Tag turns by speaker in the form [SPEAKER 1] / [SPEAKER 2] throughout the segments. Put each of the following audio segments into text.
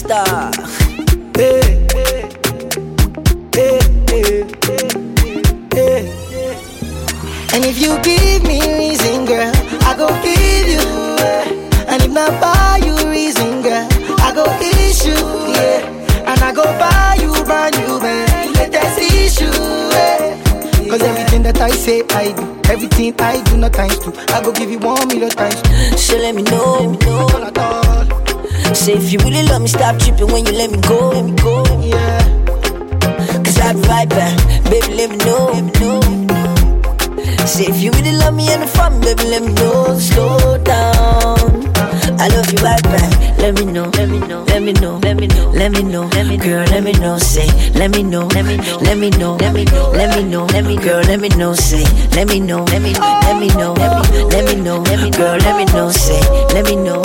[SPEAKER 1] star.
[SPEAKER 2] Hey, hey, hey, hey. And if you give me reason, girl, I go give you. And if not buy you reason, girl, I go issue, yeah. And I go buy you brand new, man. Latest issue, yeah. Cause everything that I say, I do. Everything I do, not times two. I go give you 1 million times two.
[SPEAKER 1] So let me know.
[SPEAKER 2] At all.
[SPEAKER 1] Say if you really love me, stop tripping when you let me go.
[SPEAKER 2] Yeah.
[SPEAKER 1] Cause I'll be right back, baby, let me know. Say if you really love me and the fun, baby, let me know. Slow down, I love you right back. Let me know. Girl, let me know. Say, let me know. Girl, let me know. Say, let me know. Girl, let me know. Say, let me know.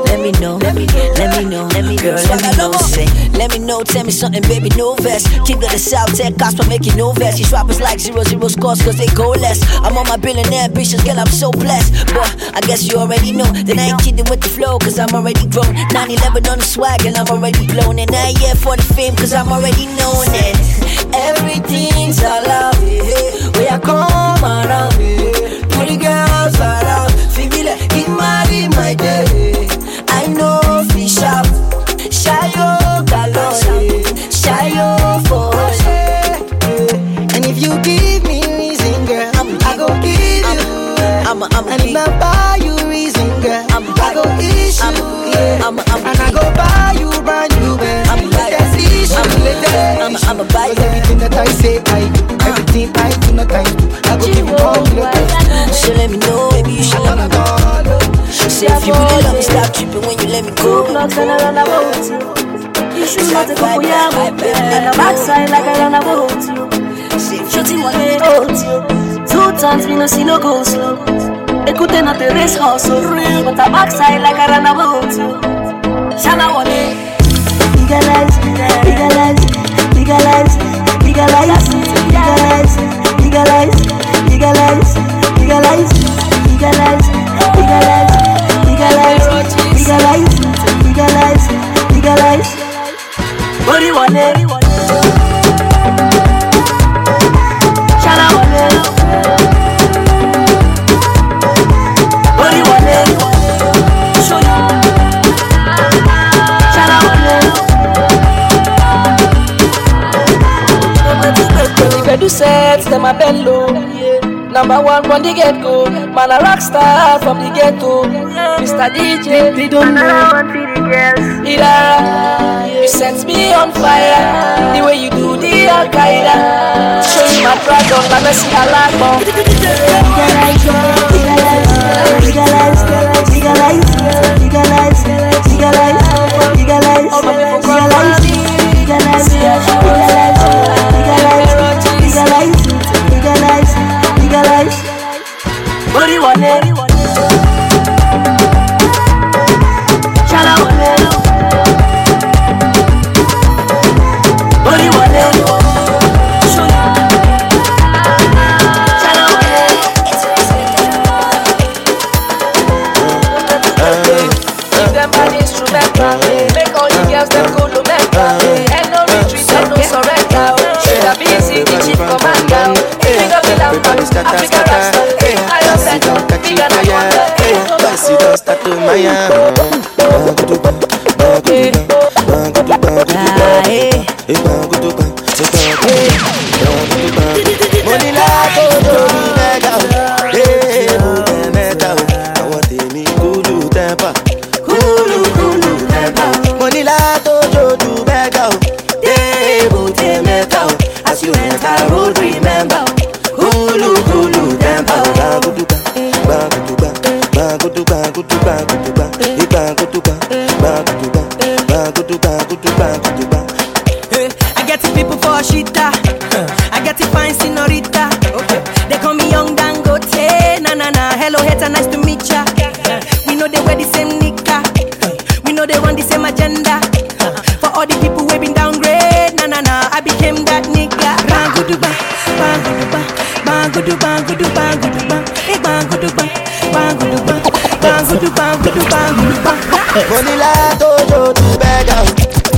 [SPEAKER 1] Girl, let me know. Say, let me know. Tell me something, baby, no vest. King of the South, tech cops, but making no vest. These rappers like 0-0 scores, cause they go less. I'm on my billionaire ambitions, girl, I'm so blessed. But I guess you already know that I ain't kidding with the flow, cause I'm already grown. 9/11 on the swag, and I'm already blown. And I ain't here for the fame, cause I'm already known. And everything's allowed, where I come around, pretty girls around, feel me like it might be my day. I know fish out, shy yo galore, shy yo for us.
[SPEAKER 2] And if you give me reason, girl, I go give you. And if I buy you reason, girl, I go issue, yeah. And I go buy you brand new, man. Latest issue,
[SPEAKER 1] I'm a buy you.
[SPEAKER 2] Everything that I say, I do. Everything I do, not I do. I go give you 1 million times.
[SPEAKER 1] So let me know, baby, you should let me know. Say if you really love me, stop tripping when you let me go.
[SPEAKER 3] Not gonna run about you. You should not take up your and the backside like I run about you. Shooting one head out you. 2 times me no see no go slow. Écoutez notre race hustle. But the backside like I run about you. Shana one day. Legalize, legalize, legalize, legalize, legalize, legalize, legalize, legalize, legalize, legalize, legalize, legalize, legalize. Body one day. Shana one day. Body one day. Show you. Shana one day. If I do sets, them a bend low. Number 1 from the get-go. Man a rock star from the ghetto. Mr. DJ, they don't know. Ira, you set me on fire. The way you do the Al-Qaeda. Show you my pride, don't let me see a lot more. Legalize, legalize, legalize, legalize, legalize, legalize, legalize, legalize, legalize, legalize. Body one day. Shala one day. Body one day. Show you. Shala one day. Give them an instrumental. Make all the girls them go to Mecca. And no retreat and no surrender. Should have been easy the chief commander. Pick up the lamp, Africa Rasta. I don't set up, bigger than water.
[SPEAKER 4] Basi don't start to Maya. Money like Odo Mega. Hey, Meta. I want any Kulu temper. Kulu temper. Money like Odo Mega. Hey, Meta. As you enter road, remember. Kulu temper.
[SPEAKER 2] I get the people for shita. I get the fine senorita. They call me Young Dangote. Na. Hello, hater, nice to meet ya. We know they wear the same nika. We know they want the same agenda. For all the people who been downgrade. Na. I became that nigga. Banguduba, banguduba, banguduba, banguduba, banguduba, banguduba, banguduba, banguduba, banguduba.
[SPEAKER 4] Money like Odo to beg out.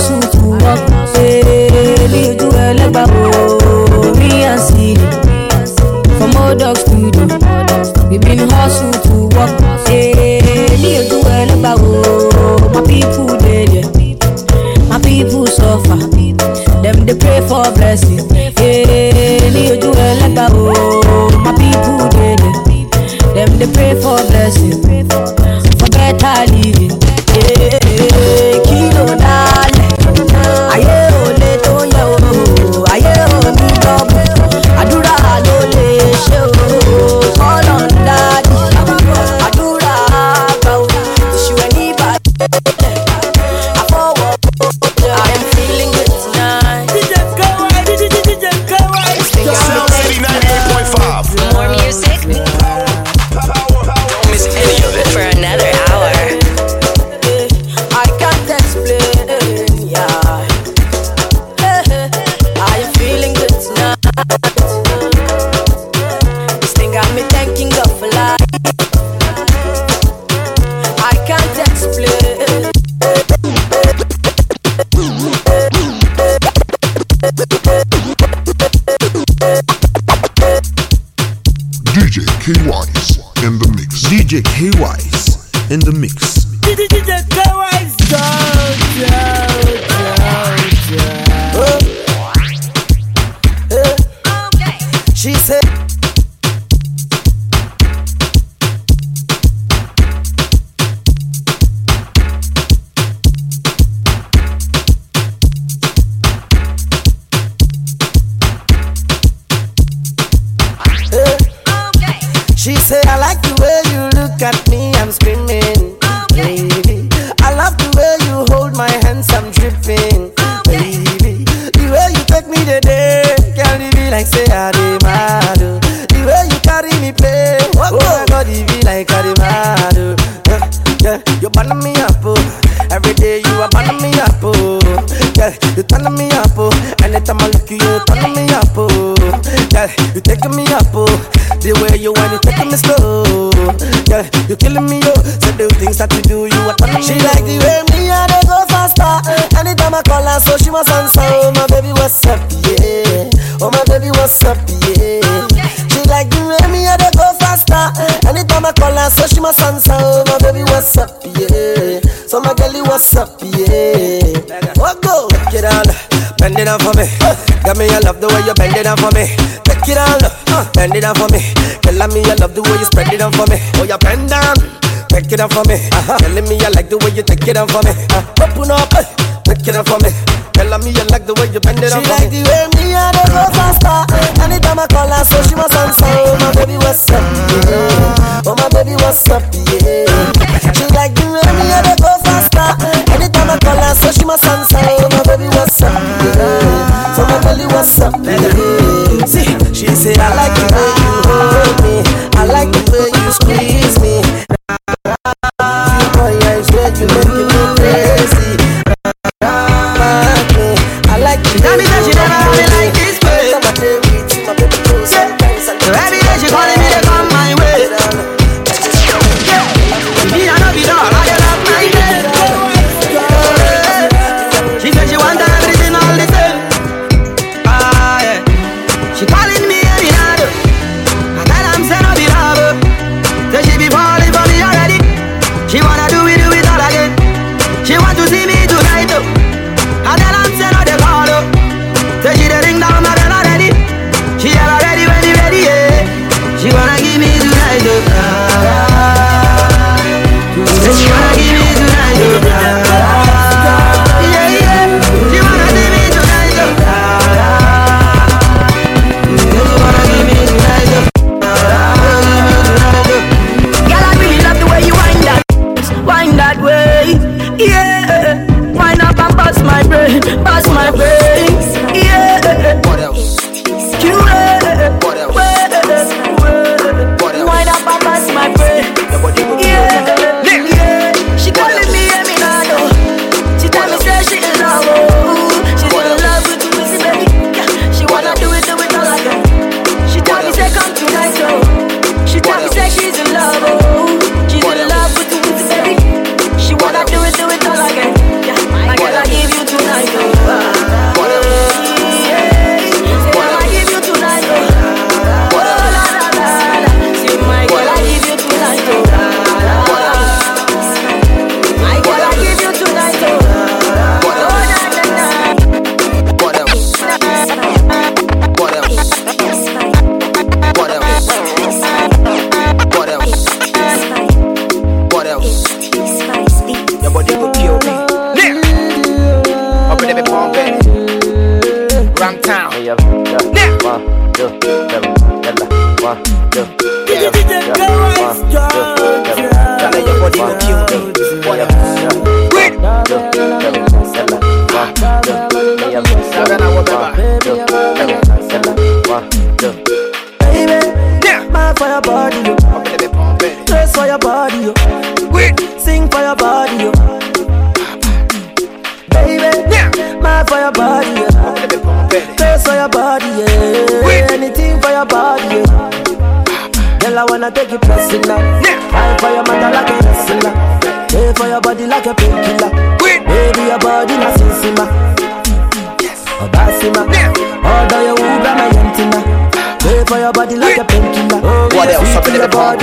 [SPEAKER 3] hustle to work. Me do a legba, me and City. From old dog studio, we been hustle to work. Me do a legba, my people dead, my people suffer. Them they pray for blessing. Me do a legba, my people dead. Them they pray for blessing, for better living. Kilo dale, aye ole to ya o, aye oni double. Adura lo le se o, call on daddy. Adura ba o, she when he bad. I forward, I am feeling good tonight. DJ Kawai.
[SPEAKER 5] Sound City 98.5.
[SPEAKER 6] More music. Don't miss any of it for another hour.
[SPEAKER 3] I can't explain, yeah. I am feeling good tonight. This thing got me thanking God for life. I can't explain.
[SPEAKER 7] DJ K-Wise in the mix. DJ K-Wise in the mix.
[SPEAKER 2] DJ K-Wise, she said. She said, I like the way you look at me, I'm screaming. Baby, I love the way you hold my hands, I'm dripping. Baby, the way you take me today, can't be like say I did mad. The way you carry me play, oh my God, it be like I did mad. Yeah, you burn me up, every day you are burning me up, yeah, you turn me up, anytime I look you, you turn me up, yeah, you taking me up, the way you want it, taking me slow, yeah, you killing me, so the things that you do, you are turning me. She like the way me and they go faster, anytime I call her, so she must answer. Oh my baby, what's up, yeah, oh my baby, what's up, yeah. She like the way me and they go faster, anytime I call her, so she must answer. Oh my baby, what's up, yeah. So my girlie, what's up, yeah. What go? Take it on, bend it down for me. Got me, I love the way you bend it down for me. Take it on, bend it down for me. Telling me I love the way you spread it down for me. Oh, you bend down, take it down for me. Telling me I like the way you take it down for me. Open up, take it down for me. Telling me I like the way you bend it down for me. She like the way me and they go faster. Anytime I call her, so she must answer. Oh my baby, what's up, yeah. Oh my baby, what's up, yeah. She like the way me and they go faster. Anytime I call her, so she must answer. Oh my baby, what's up, yeah. So my baby, what's up, yeah. See, she say I like the way you hold me, I like the way you squeeze me. Boy, I swear you make me go crazy. I like the way you hold me like this way. So every day she calling me to come my way. Me I know be dog, I love my day. She said she want everything all the same. She calling me every night. For your body, yo. Dress for your body, yo. Sing for your body, yo. Baby, mad for your body, yo. Dress for your body, yeah. Anything for your body, yeah. Girl, I wanna take you personal. Fight for your mother like a wrestler. Pay for your body like a painkiller. Baby, your body na sinsima. Obasima. Order your Uber, my yentina. Pay for your body like a painkiller.
[SPEAKER 8] What else up in the body?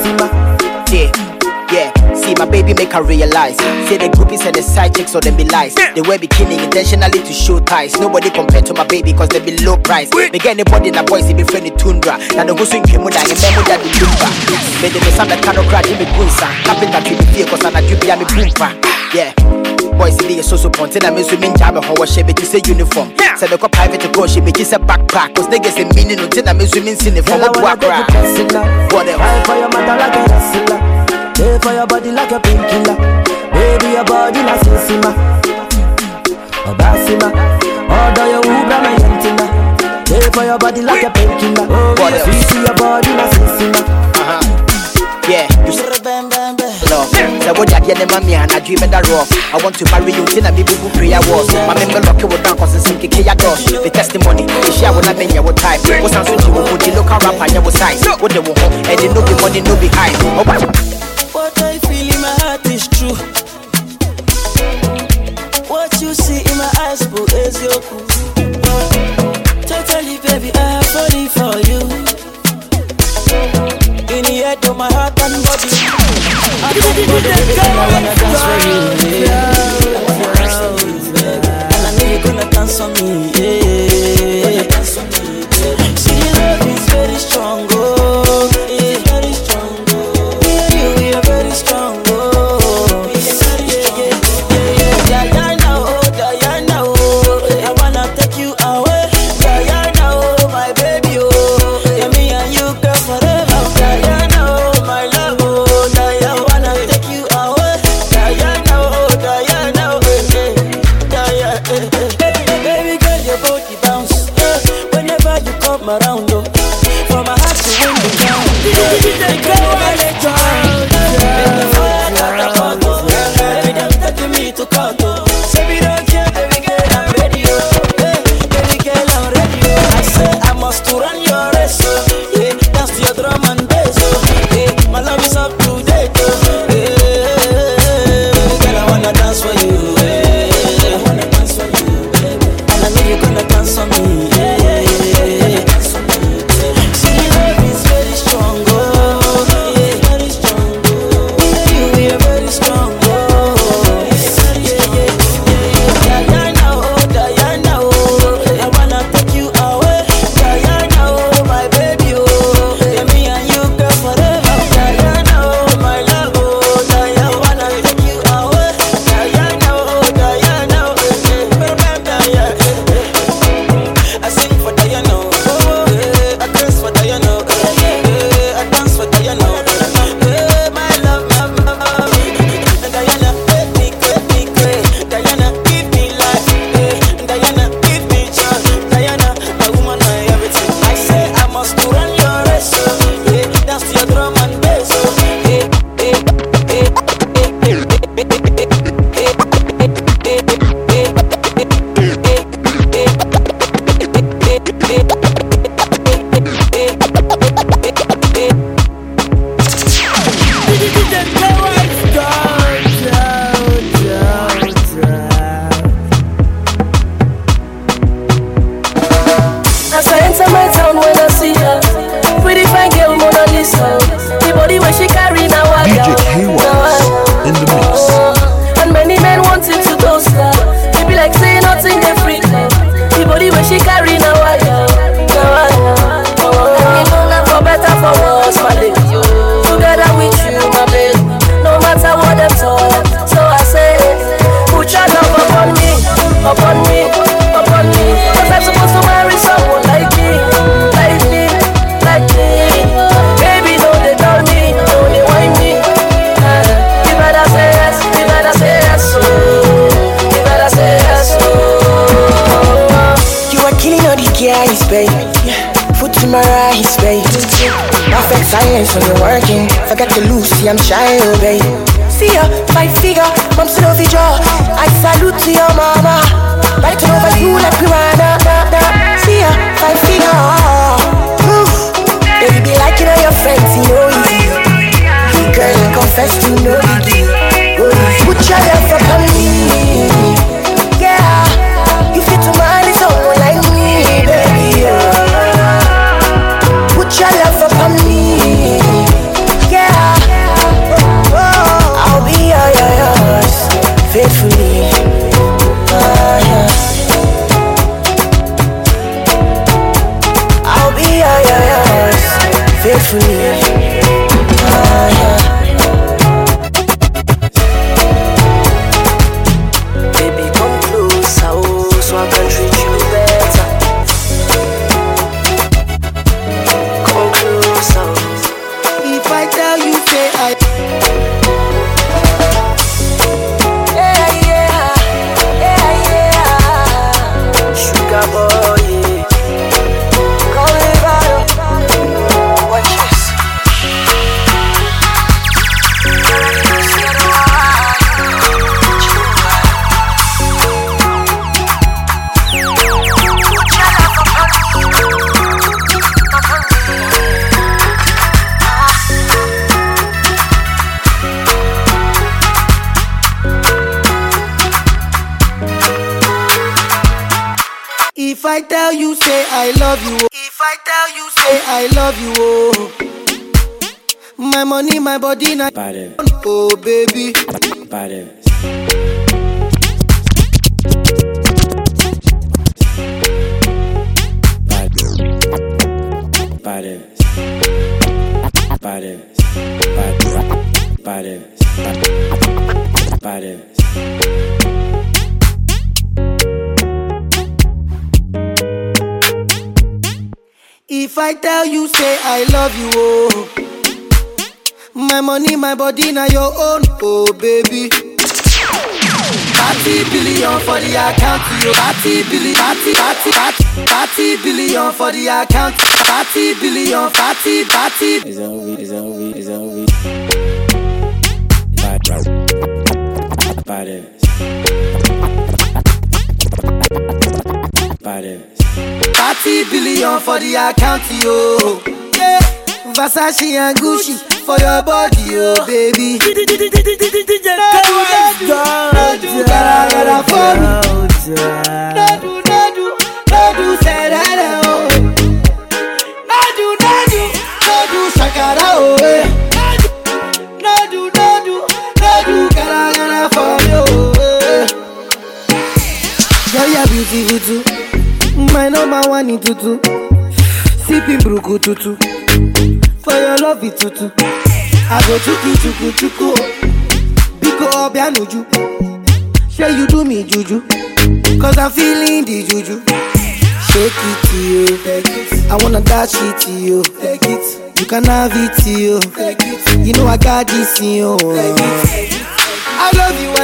[SPEAKER 8] Yeah. See my baby make her realize. Say the groupies and the side chicks or them be lies. They wear bikini intentionally to show ties. Nobody compared to my baby cause they be low price. They get anybody in the boys they be friendly tundra. Now the goose in Kimuda and memo that the lumba. Made them some that cannot crack in the gunsa. Capping that to be fear cause I'm a dupe and a boompa. Yeah. Boys see the so pontin and me swimming jab and how she be to say uniform. Say the cop private to go she be just a backpack. Cause niggas in meaning until I'm swimming in the form of what else? Fight for your mother like a wrestler. Pay for your body like a painkiller. Baby, your body na sinsima. Obasima. Order your Uber, my yentina. Pay for your body like a painkiller. What else? Sweet your body na sinsima. Yeah, you should have bam. No, so what you get mommy and I dream in the rough. I want to marry you till I be boo prayer was. My member lock you down cause it's some kiki doors. The testimony, the share when I been your type. What's on switch you would you look around and your size. What they want and they no be money, no be high.
[SPEAKER 2] What I feel in my heart is true. What you see in my eyes, boo, is your cool. Totally, baby, I'm falling for you. In the head of my heart and body, I wanna dance for you, and I know you're gonna dance on me, yeah. See, the love is very strong, oh, it's very strong. We are very strong, oh, Diana, oh, I wanna take you away, Diana, oh, my baby, oh, yeah, me and you, girl, forever, Diana, oh, my love, oh, Diana, wanna take you away, Diana, oh, baby girl, your body bounce, whenever you come around, oh, from my heart to win the ground, to count, say we don't care, baby girl, I'm ready, oh. Hey, baby girl, I'm ready, oh. I say I must to run your race, oh. Yeah, dance to your drum and bass, oh. Yeah, my love is up to date, oh. Yeah, girl, I wanna dance for you, yeah. I wanna dance for you, yeah. And I know you're gonna dance for me, yeah. See, the love is very strong, oh. Yeah, very strong, oh. We are very strong, oh. Upon me, 'cause I'm supposed to marry someone. eyes, babe. Foot to my rice, babe. Perfect silence when you're working. Forget to lose, see I'm shy, oh babe. See ya, 5 figure, mom still over jaw. I salute to your mama. Right over you like piranha. See ya, 5 figure. Baby be like your friends, you know easy. Girl, confess to no biggie. Put your love up on me. Yeah, you fit to marry someone like me, baby. Put your love up on me. Yeah, I'll be yours faithfully. Yeah. I'll be yours faithfully. Yeah. Baby, come closer, oh, so I can treat you better. Come closer.
[SPEAKER 4] If I tell you, say I.
[SPEAKER 2] Sugar boy, yeah. Call me brother. Watch this.
[SPEAKER 4] If I tell you, say I love you. If I tell you, say I love you. Oh, my money, my body, na. Oh, baby. If I tell you, say I love you, oh, my money, my body, now your own, oh baby. 30 billion for the account, yo. 30 billion for the account. 30 billion, 30. It's over. 30 billion for the account, yo. Yeah, Versace and Gucci for your body, yo, baby. Gotta for me. No do, say that, oh. No do, shakara, oh. No do, gotta for me, oh. Girl, you're beautiful too. My number one in tutu. Sipping bruku tutu. For your love it tutu. I go chuku. Biko obianuju. Say you do me juju. Cause I'm feeling the juju. Shake it to you. I wanna dash it to you. You can have it to you. You know I got this in you. I love you.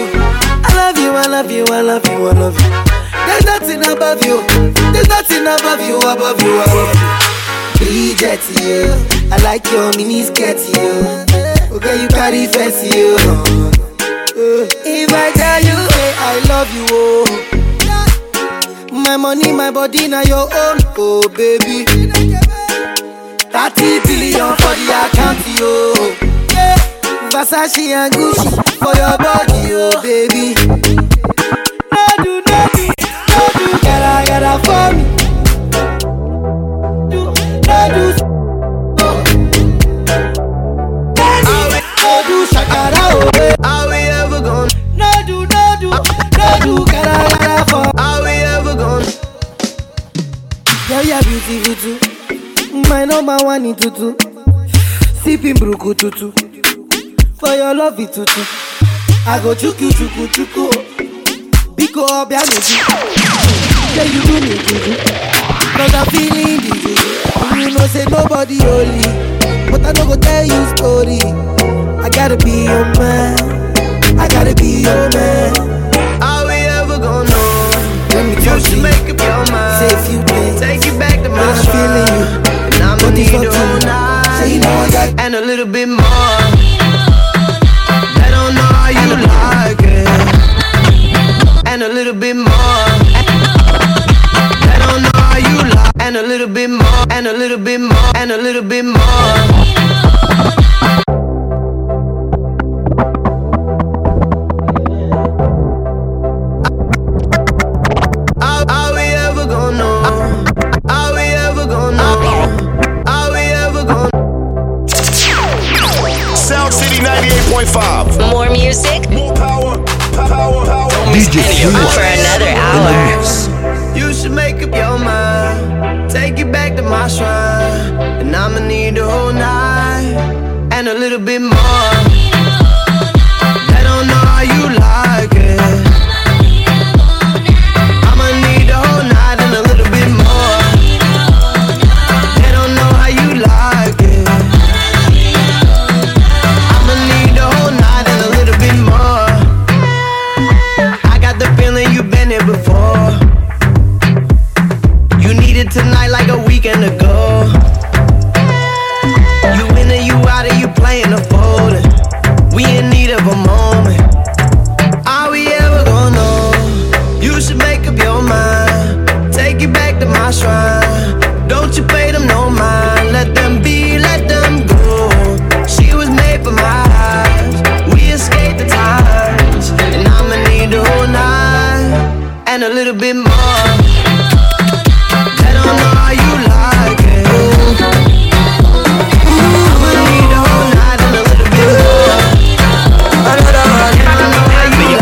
[SPEAKER 4] There's nothing above you. above you. Bridget, you. I like your mini skirt, you. Okay, you carry fancy, you. If I tell you, hey, I love you, oh. My money, my body, now your own, oh baby. 30 billion for the account, yo. Yeah. Versace and Gucci for your body, oh baby. No do, gotta for me. No do, shakara, oh. Are we ever gonna?
[SPEAKER 2] No do, gotta for.
[SPEAKER 4] Are we ever gonna?
[SPEAKER 2] Girl, you're beautiful too. My number one in tutu. Sipping bruku tutu. For your love it tutu. I go chuku. Biko obianuju. Yeah, you do me juju. Cause I'm feeling the juju. You know say nobody holy, but I no go tell you story. I gotta be your man.
[SPEAKER 4] Are we ever gonna know?
[SPEAKER 2] Let me
[SPEAKER 4] You
[SPEAKER 2] talk
[SPEAKER 4] should
[SPEAKER 2] to
[SPEAKER 4] make up your mind.
[SPEAKER 2] say a few things. bit more. They don't know how you like it. And a little bit more. They don't know how you like. And a little bit more. And a little bit more. And a little bit more.
[SPEAKER 6] More music,
[SPEAKER 5] more power.
[SPEAKER 6] DJ for another hour.
[SPEAKER 2] You should make up your mind. Take it back to my shrine. And I'ma need the whole night. And a little bit more. They don't know how you like it. I'ma need the whole night and a little bit more. They don't know how you like it. Before you needed tonight like a weekend ago. You in and you out and you playing the folding. We in need of a moment. Are we ever gonna know? You should make up your mind. Take it back to my shrine. Don't you pay them no mind. Let them be, let them go. She was made for my eyes. We escaped the times. And I'ma need the whole night. And a little bit more. They don't know how you like it. I'ma need the whole night and a little bit more. They don't know how you like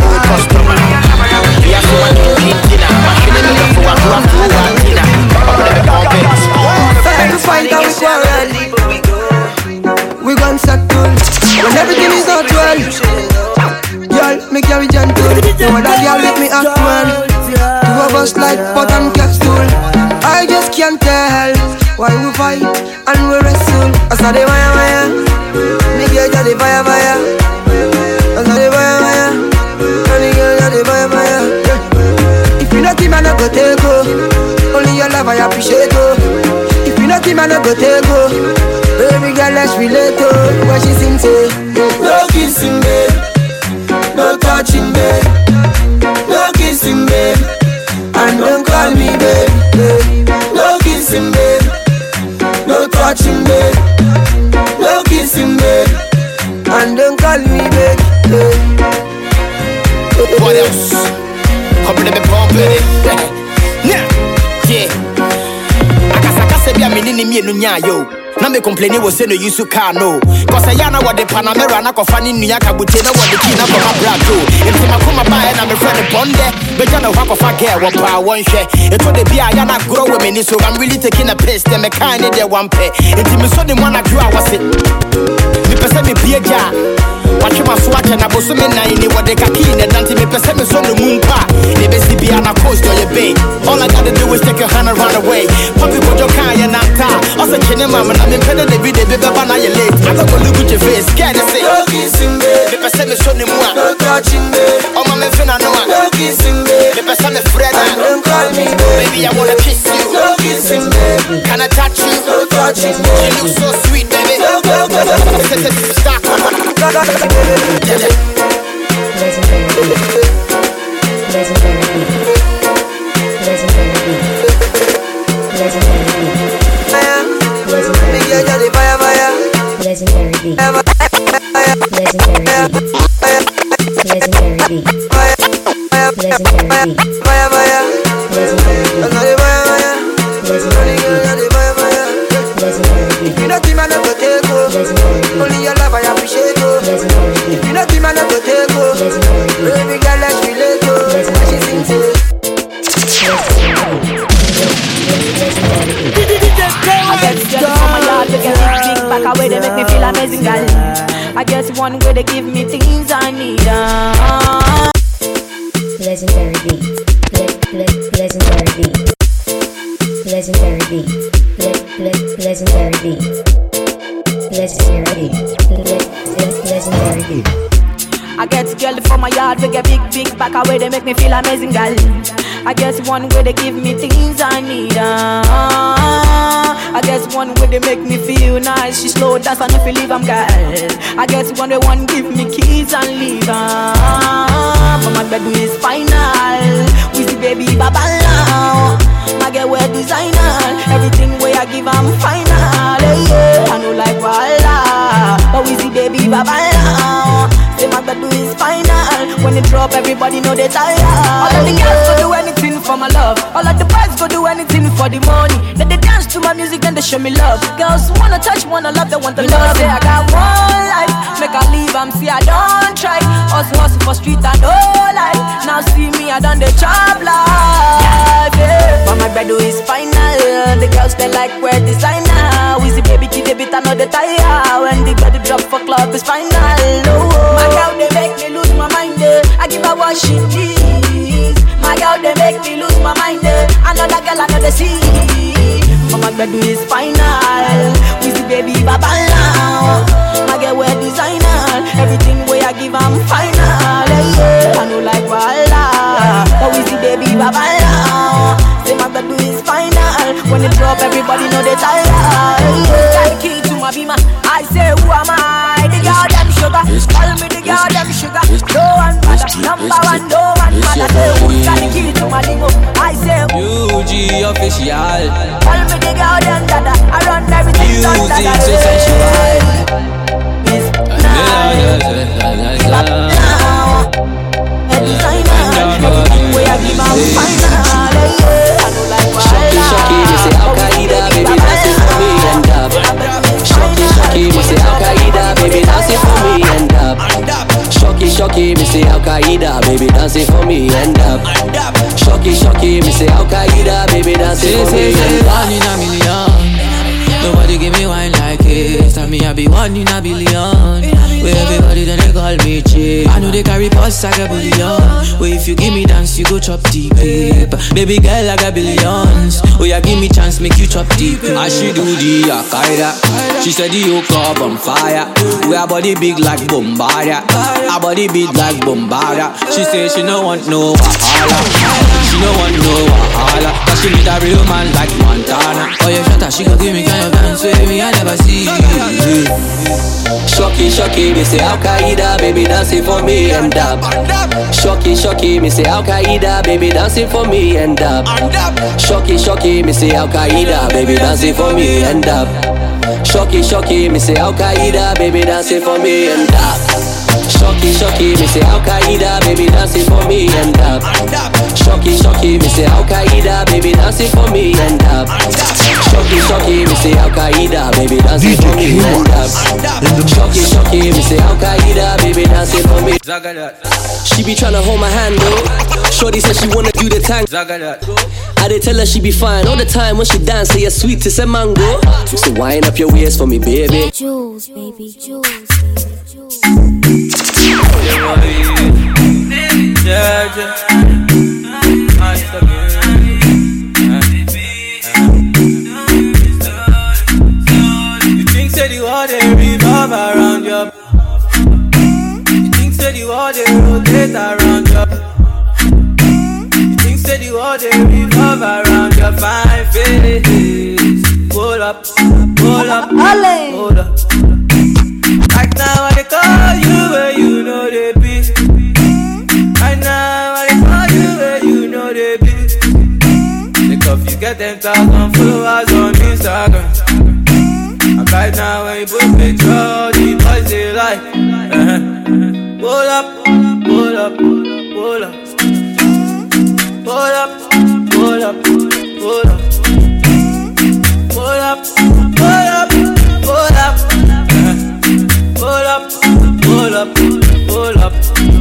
[SPEAKER 2] it.
[SPEAKER 4] Fight and we quarrel. We gon' settle when everything is not well. Girl, me carry gentle. No other girl make me act well. Two of us like pot and capsule. I just can't tell why we fight and we wrestle. I saw the wire, me girl got the fire. I saw the wire, and the girl got the fire. If you not him, I no go take go. Only your love I appreciate go. If you not him, I no go take go. Baby girl, let's relate to what she sings say. No kissing, babe. No touching, babe. No kissing, babe. And don't call me, babe. No kissing, babe. No touching, babe. No kissing, babe. And don't call me, babe.
[SPEAKER 8] What else? Come to me, pump it. Yeah. Akasa bia me ni mienu nya yo. Na me complain was say no use car no. Cause I yana what the Panamera na kofa ni nua kabute na what the key na koma brato. Enti makoma ba na me friend bonde. Be jana wa kofa girl wa pa won hwe. Eto de bia yana grow with me so I'm really taking a piss them me kind dey one pay. Enti me so the one na grow was it. Me pese me bia ja. Watch my swatch and I was so many ni what the kaki na danti me pese me so the moon pa. They be see bia na coast or your bay. All I gotta do is take your hand and run away. Pop it with your car and nata. Also chene mama na me pede de video baby bana you late. I don't go look at your face, scared to say.
[SPEAKER 2] No kissing, babe.
[SPEAKER 8] Me pese me so ni moi.
[SPEAKER 2] No touching, babe.
[SPEAKER 8] Oh my me finna no.
[SPEAKER 2] No kissing, babe.
[SPEAKER 8] Me pese me Fred.
[SPEAKER 2] Don't call me, babe.
[SPEAKER 8] Baby I wanna kiss you.
[SPEAKER 2] No kissing, babe.
[SPEAKER 8] Can I touch you?
[SPEAKER 2] No touching, babe.
[SPEAKER 8] You look so sweet, baby. Stop.
[SPEAKER 9] Legendary beat.
[SPEAKER 4] If you not him, I no go take go. Only your love I appreciate go. If you not him, I no go take go. Baby girl, let's relate go. She sings it.
[SPEAKER 3] I get together from my yard, they get big back away, they make me feel amazing, girl. I guess one way they give me things I need.
[SPEAKER 9] Legendary beat. Legendary beat. Legendary beat. Legendary beat. Legendary beat. Legendary beat.
[SPEAKER 3] I get together from my yard, we get big back away, they make me feel amazing, girl.
[SPEAKER 10] I guess one way they give me things I need. I guess one way they make me feel nice. She slow dance and if you leave I'm girl. I guess one way one give me keys and leave. But my bed is final. We see baby baba now. My girl wear designer. Everything way I give I'm final. I know like voila. But we see baby baba now. Say my bed is final. When they drop everybody know they tired. All of the girls go do anything for my love. All of the boys go do anything for the money. Then they dance to my music, then they show me love. Girls wanna touch, wanna love, they want to love. Say I got one life, make I leave, I'm see I don't try. Hustle for street and all life. Now see me, I done the job life, yeah. But my bedroom is final. The girls they like wear designer. We see baby kid, they beat another tire. When the body drop for club is final. Oh, my girl they make me lose my mind. I give her what she needs. My girl they make me lose my mind. Another girl another see. But my bedroom is final. We see baby baba now. My girl wear designer. Everything way I give I'm final. Yeah. I know like voila. But we see baby baba now. Say my bedroom is final. When they drop everybody know they tired. Yeah. Key to my beamer. I say who am I? The girl them sugar. Call me the girl them sugar. No one matter. Number one no one matter. Say who's got the key to my limo? I say
[SPEAKER 11] UG official.
[SPEAKER 10] Call me the girl them dada. I run everything done dada.
[SPEAKER 11] Music so sensual. Shocky, me say Al Qaeda, baby, that's it for me and up. Shocky, me say Al Qaeda, baby, that's it for me and up. Shocky, me say Al Qaeda, baby, that's it for me and up. Shocky, me say Al Qaeda, baby, that's it for me and up.
[SPEAKER 12] One in a million. Nobody give me wine like this. Tell me I be one in a billion. Where everybody then they call me cheap. I know they carry posts like a billion. Where if you give me dance, you go chop deep. Baby girl, I got billions. Oh yeah, give me chance, make you chop deep.
[SPEAKER 11] I she do the Al-Qaeda. She said the yoke up on fire. We her body big like Bombardia. Her body big like Bombardia. She say she no want no wahala. She no want no wahala. Cause she need a real man like Montana.
[SPEAKER 12] Oh yeah, shut up, she gon' give me kind of dance with me, I never see.
[SPEAKER 11] Shocky, me say Al Qaeda, baby, dancing for me and up. Shocky, me say Al Qaeda, baby, dancing for me and up. Shocky, me say Al Qaeda, baby, dancing for me and up. Shocky, me say Al Qaeda, baby, dancing for me and up. Shocky, me say Al Qaeda, baby, dancing for me and up. Shocky, me say Al Qaeda, baby, dancing for me and up. Shocky, me say Al Qaeda, baby, dancing for me and up. Shocky, me say Al Qaeda, baby, dancing for me. She be tryna hold my hand though. Shorty said she wanna do the tank. I did tell her she be fine all the time when she dance. Say you're sweet to say mango. So wind up your waist for me, baby.
[SPEAKER 9] Jules, baby, Jules, baby, Jules.
[SPEAKER 12] You think say the world they revolve around you? You think say the world they rotate around you? You think say the world they revolve around your fine face? Hold up, hold up, hold up. Right now I call you where you know they be. Right now I call you where you know they be. Because you get 10,000 followers on Instagram. And right now when you put picture, the boys they like. Hold up, hold up, hold up. Hold up, hold up, hold up. Hold up, hold up, hold up. Hold up, hold up, hold up.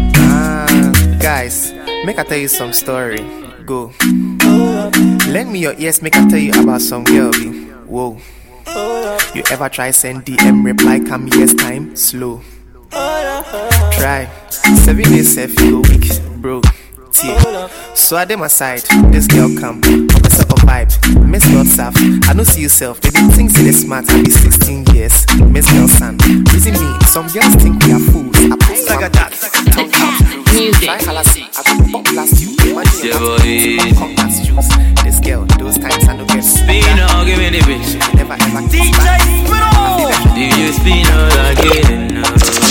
[SPEAKER 13] Guys, make I tell you some story. Go. Lend me your ears, make I tell you about some girl. Whoa. You ever try send DM reply come yes time slow? Try 7 days if you go weak, bro. So I dem aside, this girl come, professor of vibe, Miss God Saf. I don't see yourself, they didn't think they smart. I be 16 years, Miss Girl Son. Reason me, some girls think we are fools. I put like that.
[SPEAKER 11] music.
[SPEAKER 13] I could pop blast you. This girl, those times I don't get
[SPEAKER 12] Spino, give me the bitch.
[SPEAKER 13] Never ever
[SPEAKER 12] DJ Spino. DJ Spino again.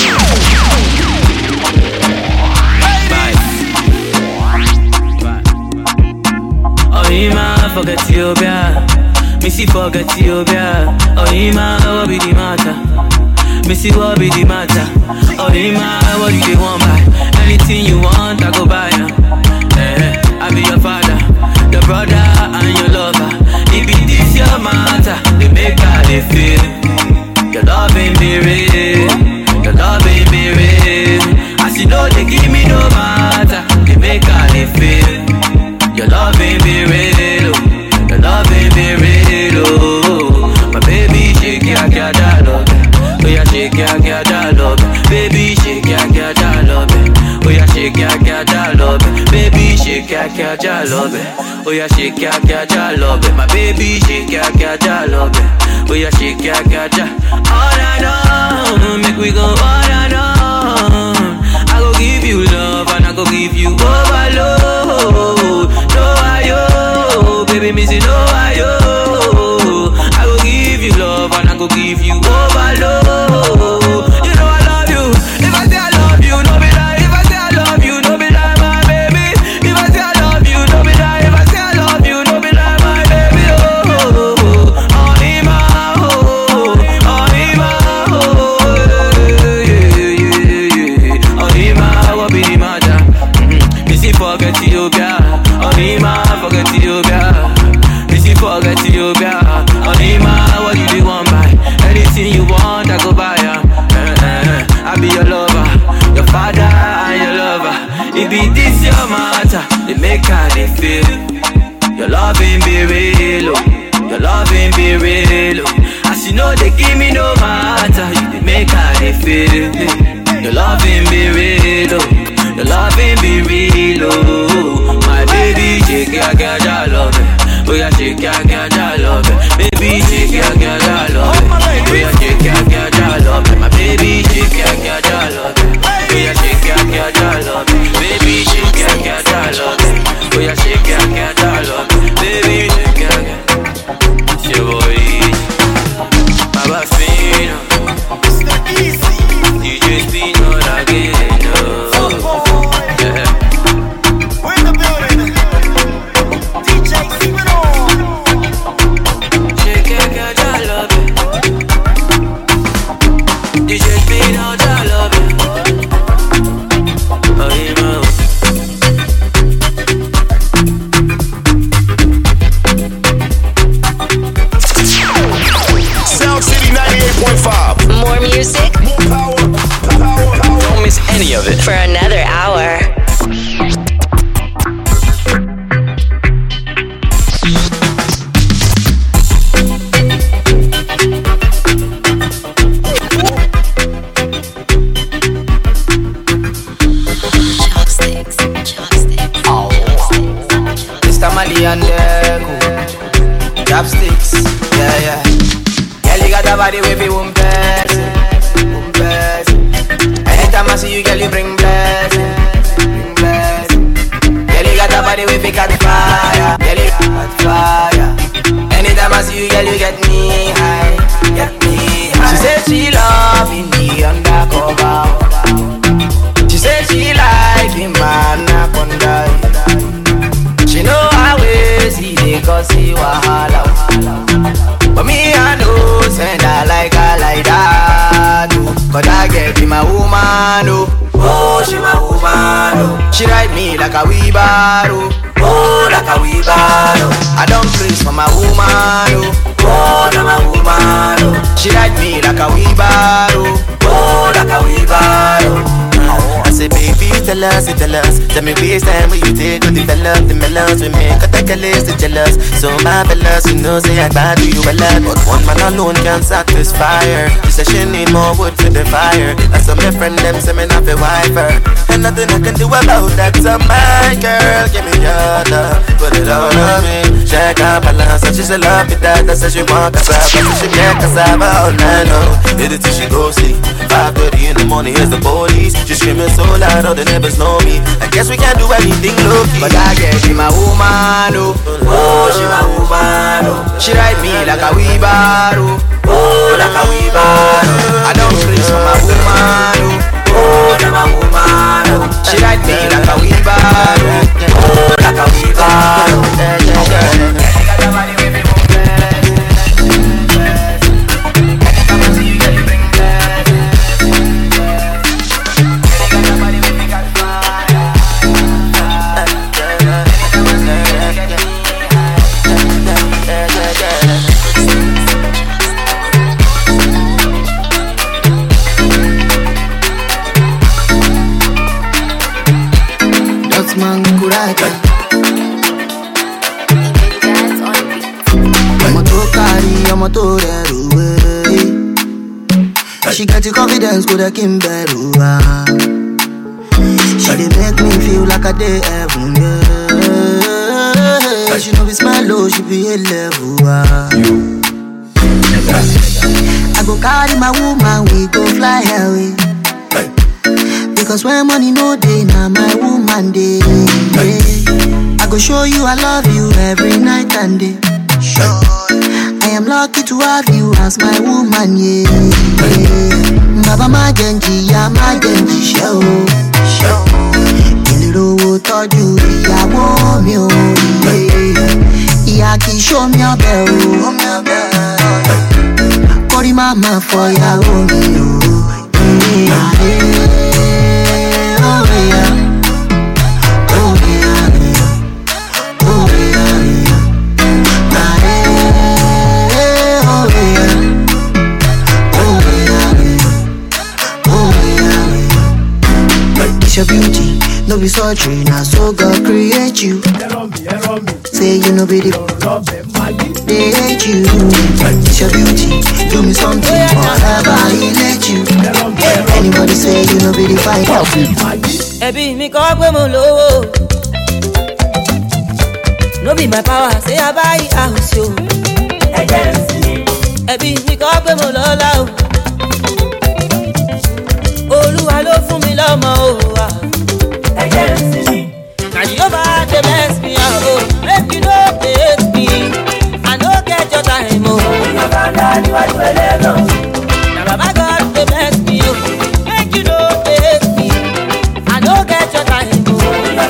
[SPEAKER 12] Oh, Ima, forget Ethiopia. Missy, forget Ethiopia. Oh, Ima, what be the matter? Missy, what be the matter? Oh, Ima, what do you want buy? Anything you want, I go buy now. I be your father, your brother, and your lover. If it is your matter, they make how they feel. Your love ain't be real. Your love ain't be real. As you know, they give me no matter. They make how they feel. Your love ain't be real. Your love ain't be real. Oh, my baby, shake ya, ya, da, love. Oh, yeah, shake ya, ya, da, love. Baby, shake ya, ya, da, love. Oh, yeah, shake ya, ya, da, love. Baby, shake ya, ya, da, love. Oh, yeah, shake ya, ya, da, love. My baby, shake ya, ya, da, love. Oh, yeah, shake ya, ya, da. All I know, make we go all I know. I go give you love and I go give you overload. No, I baby, me say no, I go give you love and I go give you overload. You know I love you. If I say I love you, no be lie. If I say I love you, no be lie, my baby. If I say I love you, no be lie. If I say I love you, no be lie, my baby. Oh, Ima, oh, Ima, yeah. Oh, Ima, what be the matter? Missy, forget Ethiopia. Oh, Ima, forget Ethiopia. Missy, forget Ethiopia. Oh, Ima, what you do want buy? Anything you want, I go buy ya. I be your lover, your father and your lover. It be this your matter, they make how they feel. Your love ain't be real, oh. Your love ain't be real, oh. As you know, they give me no matter, they make how they feel. Your love ain't be real, oh. Your love ain't be real, oh. My baby, shake ya, get ya, love it. Oh, yeah, shake ya, get ya, love it. Baby, shake ya, get ya, love it. Oh, yeah, shake ya, get ya, love it. My baby, shake ya, get ya, love it. Oh, yeah, shake ya, get ya, love it. Baby, shake ya, get ya, love it. Oh, yeah, shake ya, get ya, love it. Baby, shake ya, get ya. It's your boy, Baba Fino. Mr. Easy. DJ Spino again, oh. Yeah. We're in the building. DJ Spino. Shake ya, get ya, love it. DJ Spino, I love it. Oh, yeah, man.
[SPEAKER 5] Sound City 98.5.
[SPEAKER 6] More music.
[SPEAKER 5] More power.
[SPEAKER 6] Don't miss any of it. For another hour.
[SPEAKER 8] Mr. Mali and chopsticks, yeah. Girl, you got a body with you, anytime I see you, girl, you bring blessing. Girl, you got a body with you, got fire. Girl, you got fire. Anytime I see you, girl, you get me high. She said she love in the undercover. She said she like him, man, she know how we see they cause see wahala. But me I know send her like that, cause I get be my woman, oh, she my woman, oh. She ride me like a wheelbarrow, oh, like a wheelbarrow. I don't praise for my woman, oh, no my woman, oh. She ride me like a wheelbarrow, oh, like a wheelbarrow. I say, baby, tell us. Tell me waste time when you take all the fellas, the melons we make. I take a list of jealous. So marvelous, you know, say I bad to you a lot. But one man alone can't satisfy her. She said she need more wood for the fire. And some my friend them say me not fi wife her. And nothing I can do about that. So my girl, give me your love, put it all on me. Check out balance
[SPEAKER 14] said she should love me that. I said she want cassava. I said she get cassava all night long. Did it till she go sleep. 5:30 in the morning, here's the police. She screaming so loud, all the neighbors know me. I guess we can't do anything low-key.
[SPEAKER 8] But I get she my woman, oh. Oh, she my woman, oh. She ride me like a wheelbarrow. Oh, like a wheelbarrow. I don't craze for my woman, oh. Oh, she my woman, oh. She ride me like a wheelbarrow. Oh, like a wheelbarrow.
[SPEAKER 4] Man Kurata. I'ma to carry, I'ma to that away. She got the confidence, good at Kimberu. She dey make me feel like a day heaven, yeah. She know it's my low, she be a level. I go carry my woman, we go fly away. Because when money no day, now my woman day. I go show you I love you every night and day. I am lucky to have you as my woman, yeah. Baba my genji, yeah, my genji show. Ilero toju ìyàwó mi o, ìyá kì í show me a bell. Kori mama for ìyàwó mi o. Your beauty, no be surgery, now so God create you. Say you know be the they hate you. It's your beauty, do me something forever I let you. Anybody say you know be the fight.
[SPEAKER 3] Ebi mi ko gbe mo lowo. No be my power, say I buy house yo. Ebi mi ko gbe mo lola o. Olúwa ló fún mi lọ́mọ o. Na Jehovah dey bless me o. Make you no hate me. I no get your time o. Na Baba God dey bless me o. Make you no hate me. I no get your time o.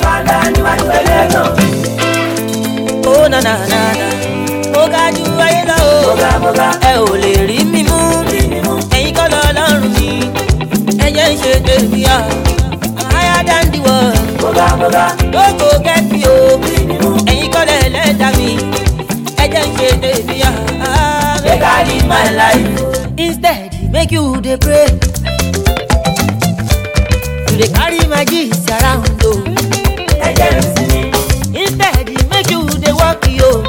[SPEAKER 3] Oh na na na na. Mo ga ju ayé lọ o. Ẹ ò lè rí mi mú. Ẹ̀yin kọ́ lọ́lọ́run mi. I'm higher than the world. Don't go get me up. And you call it let me. I just shake the make I live my life. Instead, make you the pray. You the carry my G's around though. Instead, make you the walk yo.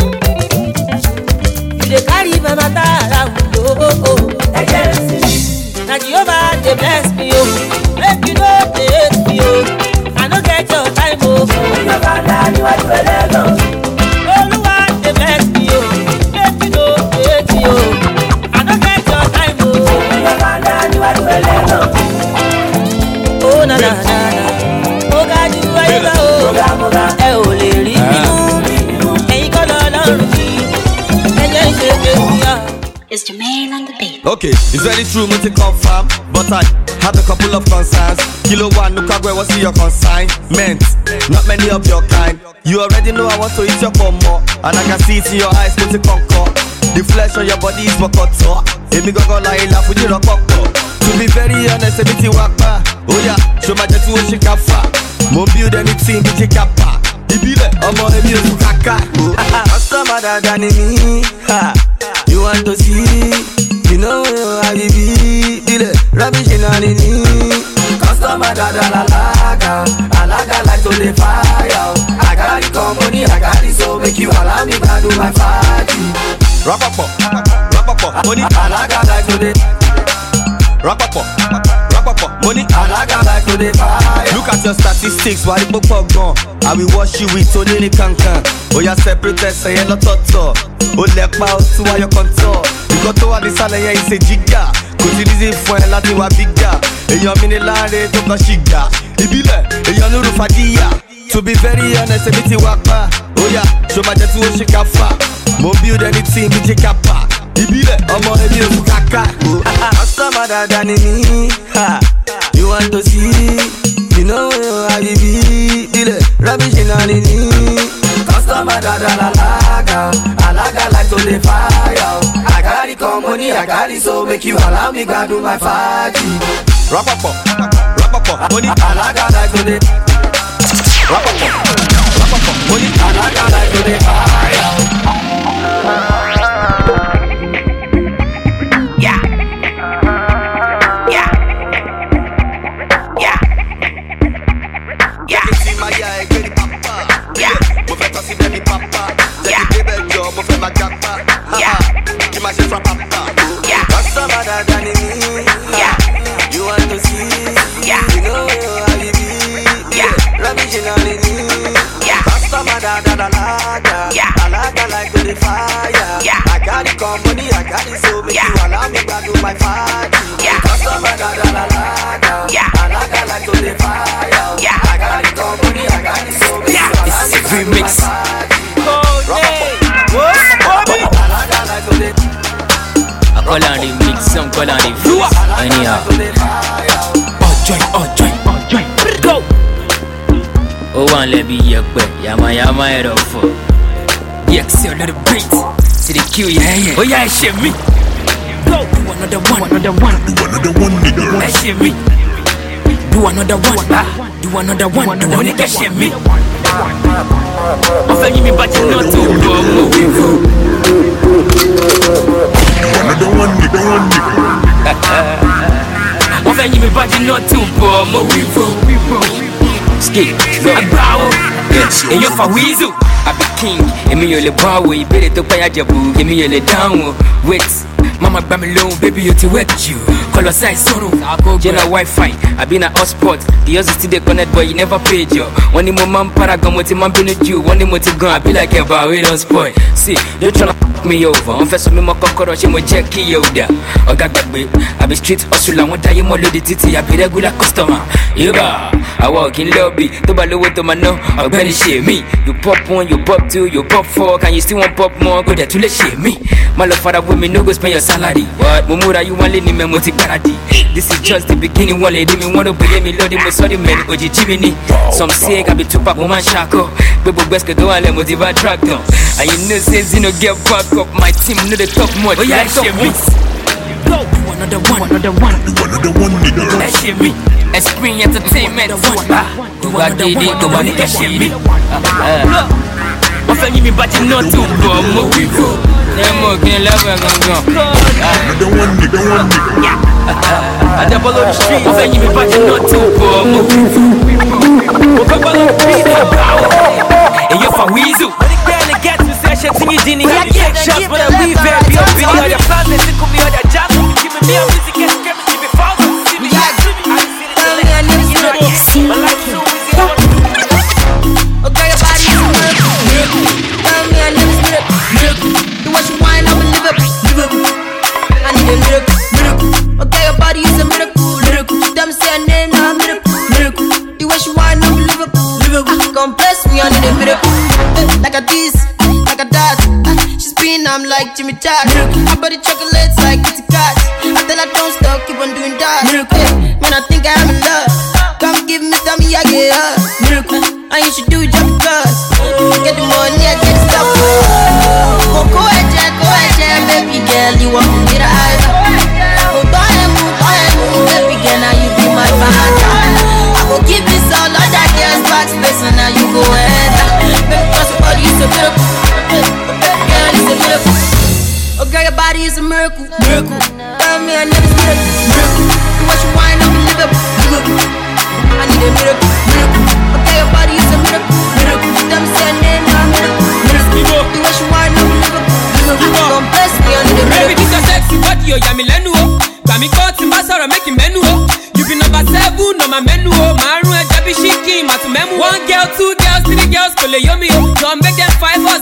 [SPEAKER 3] You the carry my matter around though. Na Jehovah dey bless me o, make you no hate me o. I no get your time o. Olúwa dey bless me o, make you no hate me o. I no get your time o. Oh na na na na, mo ga ju ayé lọ o. Ẹ ò lè rí mi mú, ẹ̀yin kọ́ lọ́lọ́run mi. Ẹ jẹ́ ṣe kéwì ya.
[SPEAKER 9] It's Jermaine on the beat.
[SPEAKER 15] Okay, it's very true, me to confirm, but I have a couple of concerns. Kilo one, look at where was your consignment. Not many of your kind. You already know I want to eat your pomo, and I can see it in your eyes, put it conquer. The flesh on your body is mokoto. If me go lie, laugh with you no coco. To be very honest, everything waka. Oh yeah, show my jet to she can fa. Mo build anything, get your kappa. Ibile, omo ebi osu kaka. Customer than me. You want to see? You know how you be. Dile, rubbish in on it. Customer alaga like to the fire. I got the company, I got it, so make you allow me to do my party. Rap up, money. Alaga like to the. Rap up, money. Alaga like to the fire. Look at your statistics, why the book gone? I will wash you with Tony Kankan. Oya separate ẹsẹ̀ yẹn lọ́tọ̀ọ̀tọ̀. Ó lẹ́pa ó tún wáyọ̀ kọ́ńtọ̀. Ìkọ́ tó wà nísàlẹ̀ yẹn ìṣe jígà. Kò sí dísí fún ẹ láti wá bígà. Èèyàn mi ní láàrin tó kàn ṣìgà. Ìbílẹ̀ èèyàn lóru fàdíyà. To be very honest, èmi ti wá pa. Oya ṣo máa jẹ́ tí ó ṣe ká fà. Mo build anything bí jẹ́ ká pa. Ìbílẹ̀ ọmọ èmi ò tún kàkà. Customer dáadáa ni mí. You want to see? You know how you be. Ìbílẹ̀ rubbish náà ni ní. Customer dáadáa alaga like to dey fire. I got the company, I got it, so make you allow me go do my party. Rapapa, money alaga like to dey. Rapapa, money alaga like to dey fire. Alaga like to the fire. I got the company, I got it, so make you allow me to do my party. Customer alaga like to the fire. I got the company, I got it, so make you allow me to do my party.
[SPEAKER 16] I call on the mix, some call on the views. Anyhow, join, go. Oh, one let me yama head off. Yes, you're not a beat. See the kill, yeah. Oh, yeah, shit me. Go, do another one. That shit me. Do another one. Do another one. Do another shit me. I'm telling me, but you know too.
[SPEAKER 7] Another one.
[SPEAKER 16] I'm telling me, but you know too. Skate, bravo, and you're for weasel. I be king, and me only power. You better to pay a jabu, give me only down. Wait, mama, Bamilone, baby, you to wet you. Color size, solo, Jenna Wi-Fi. I been a hotspot. The others still they connect, but you never paid you. One more man paragon, what man been with you. One more to go, I be like a bar, we don't spoil. See, you tryna fuck me over. I'm first with me, my cockroach, and my Jackie Yoda. I got that way. I be street hustle, I want to you more the titty. I be regular customer. Yeah, I walk in lobby. To balo with my no, I better share me. You pop one, you pop two, you pop four. Can you still want pop more? Go there to let share me. My love for that women, no go spend your salary. What? Mumura, you want to me multi parody. This is just the beginning. One lady me want to believe me, Lord, me sorry man, Oji Jiminy. Some say I be too pop woman shako. Baby best do all them motiva tractor. And you know says you know get back up. My team know they talk much. Oh yeah, share me. Go, another one. That shit me. Spring entertainment. Do I get it? Do I need that shit me? I'm telling me, but you know too, bro. Move it, bro. More can love
[SPEAKER 7] Another one.
[SPEAKER 16] I double on the street. I'm telling me, but you know too, bro. Move it, bro. And you're for weasel. When the girl gets to say shit to me, Dini, I take shots, but I leave there. Be up in the other plans, they think of me on that job. Give me a music and scream, give me false. See me, I see me.
[SPEAKER 2] Okay, your body is a miracle. Tell me I never spit up. Do what you want, I'ma live up. I need a miracle. Okay, your body is a miracle. Tell me say her name, now I'm miracle. Do what you want, I'ma live up. Come bless me, I need a miracle. Like a this, like a that. She spin, I'm like Jimmy Todd. I body chocolates like Kitty Kat. I tell her don't stop, keep on doing that. Man, I think I'm in love. Come give me some, I get up. And you should do it just because. Get the money, I get stuff. Go ahead, baby girl, you want me to hide. Go ahead, baby girl, now you be my father. I will give this all of that girl's back space, and now you go ahead. Baby, cause your body is a miracle. Girl, it's a miracle. Oh girl, your body is a miracle. Tell me I never spit up. Do what you want, I'ma live up. I need a miracle. Okay, your body is a miracle. Tell me say her name, now I'm miracle. Do what you want, I'ma live up. Don't bless me, I need a miracle.
[SPEAKER 16] Baby, this your sexy body, oh, yeah, me lenu, oh. Got me caught in Basara, making menu, oh. You be number 7 on my menu, oh. My room, Jabi Shiki, my memu. 1 girl, 2 girls, 3 girls, pull a yummy, oh. Don't make them 5 or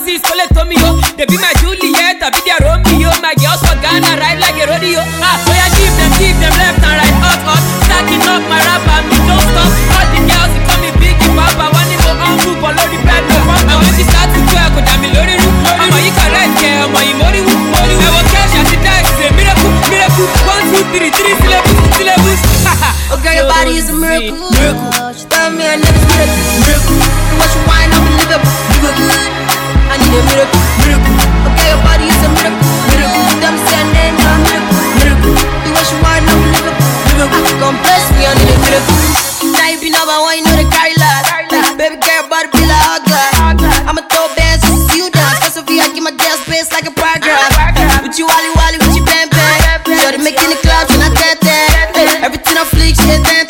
[SPEAKER 16] overseas, call it to me, yo. They be my Juliet, I be their Romeo. My girls for Ghana, ride like a rodeo. So yeah, give them left and right, hot. Stacking up my rap and me don't stop. All the girls, they call me Biggie Papa. One is go on food, follow the bed, no pop. And when she start to twerk, go down me lorry room. I'm a you correct, yeah, I'm a you mori woo. I will cash, I see that, it's a miracle. 1, 2, 3, 3 syllables.
[SPEAKER 3] Oh girl, your body is a miracle. She tell me I never miracle. The way she whine, I'm unbelievable. I need a miracle. Okay, your body is a miracle. Them say I need a miracle. The way she whine, I'm unbelievable. Come bless me, I need a miracle. Now you be number one, you know the carry lot. Baby girl, body be like hot glass. I'ma throw bands, see you dance. First of all, I give my dance space like a paragraph. With you wally, with you bam. You're making the clubs and I get that. Everything on fleek, shit, that.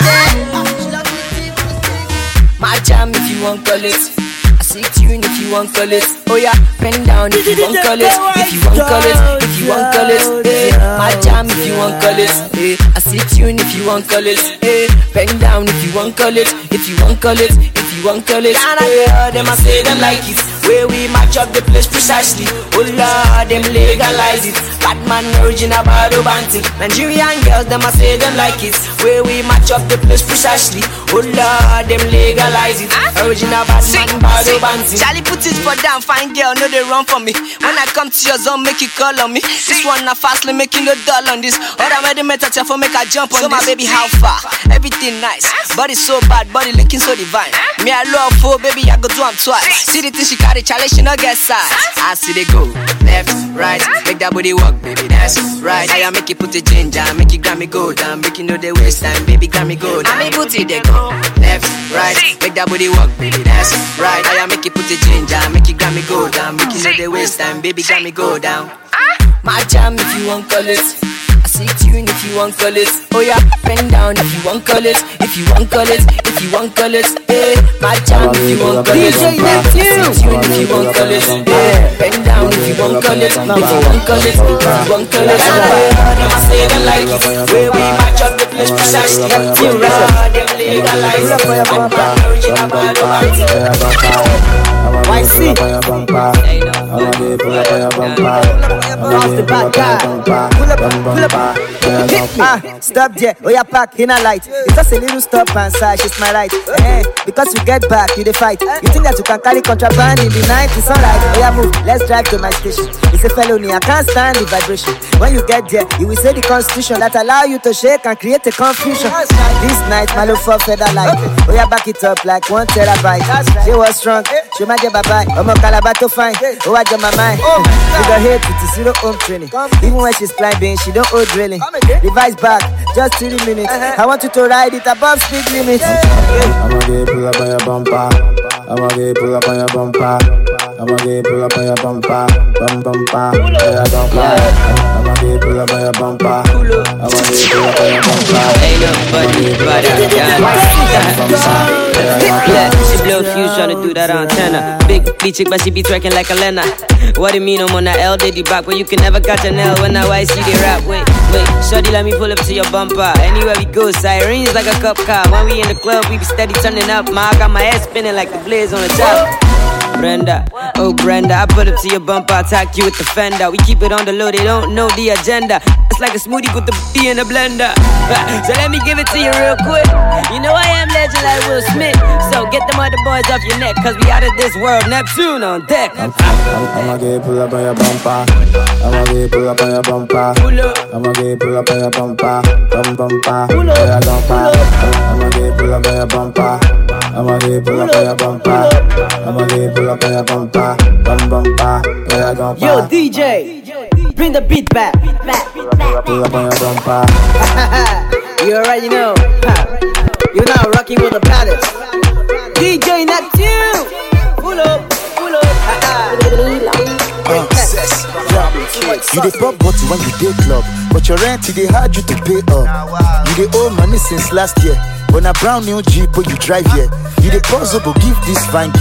[SPEAKER 1] My jam if you want call it. I see tune if you want call it. Oh yeah, bend down if you want call it. If you want call it, if you want call it. My jam if you want call it. I see tune if you want call it. Bend down if you want call it. If you want call it, if you want call it. Them I say them like it. Where we match up the place precisely. Oh Lord, them legalize it. Batman original bado banting. Nigerian girls, them I say them like it. Where we match up the place precisely. Oh Lord, them legalize it. Original Batman bado banting.
[SPEAKER 17] Charlie put his foot down, fine girl, no they run for me. When I come to your zone, make you call on me. This one na fastly making no dull on this. Other medimate for make a jump on this. So my baby, how far? Everything nice. Body so bad, body looking so divine. Me I love for baby, I go do am twice. See the thing she carry, Charlie, she no get size. I see they go left, right, make that booty walk, baby, that's right. I make it put the ginger, make it Grammy go down, make you know the waist time, baby, Grammy go down. I make booty they go left, right, make that booty walk, baby, that's right. I make it put the ginger, make it Grammy go down, make you know the waist time, baby, Grammy go down.
[SPEAKER 1] My jam if you want call it. I see tune if you want call it. Oh yeah, bend down if you want call it. If you want call it, if you want call it. My jam if you want call it. I see tune if you want call it. Bend down if you want call it. If you want call it, if you want call it. Them I say them like it. Where we match up the place precisely. You run them legalize.
[SPEAKER 4] Why see? Stop there, oh yeah, park in a light. It's just a little stop and side, she's my right. Because you get back, you the fight. You think that you can carry contraband in the night? It's alright, oh yeah, move, let's drive to my station. It's a felony, I can't stand the vibration. When you get there, you will say the constitution that allow you to shake and create a confusion. This night, my love for feather light. Oh yeah, back it up like 1 terabyte. She was strong, she might get bye-bye. I'm a calabato fine, oh I got my mind. She got hit with the 0 home training. Even when she's climbing, she don't owe drilling. Device back, just 3 minutes. I want you to ride it above speed limit.
[SPEAKER 18] I'ma get pull up on your bumper. I'ma get pull up on your bumper. I'ma get pull up on your bumper. Bumper. Yeah, don't fly. I'ma get pull up on your bumper. I'ma get pull up on your bumper.
[SPEAKER 11] Ain't nobody but yeah, she blow fuse tryna do that antenna. Big chick, but she be twerking like a Lena. What do you mean I'm on that L Diddy back, but you can never catch an L when I see the rap. Wait, shorty, let me pull up to your bumper. Anywhere we go, sirens like a cup car. When we in the club, we be steady turning up. I got my head spinning like the blaze on the top. Brenda, oh Brenda, I put up to your bumper, attack you with the fender. We keep it on the low, they don't know the agenda. It's like a smoothie with the B in a blender. So let me give it to you real quick. You know I am legend like Will Smith. So get them other boys off your neck, cause we out of this world. Neptune on deck.
[SPEAKER 18] I'ma get pull up on your bumper. I'ma get pull up on your bumper. I'ma get pull up on your bumper. Bumper. Yeah, don't fly. I'ma get pull up on your bumper. I'ma get pull up on your bumper. I'ma get pull up on your bumper. Bumper. Yeah, don't fly.
[SPEAKER 4] Yo, DJ, bring the beat back.
[SPEAKER 18] Pull up on your bumper.
[SPEAKER 4] You already know. You're now rocking with the baddest. DJ Neptune. Pull up.
[SPEAKER 19] You dey pop bottle when you dey club, but your rent they hard you to pay up. You dey owe money since last year. When a brown new Jeep when you drive here, you dey possible give this fine girl.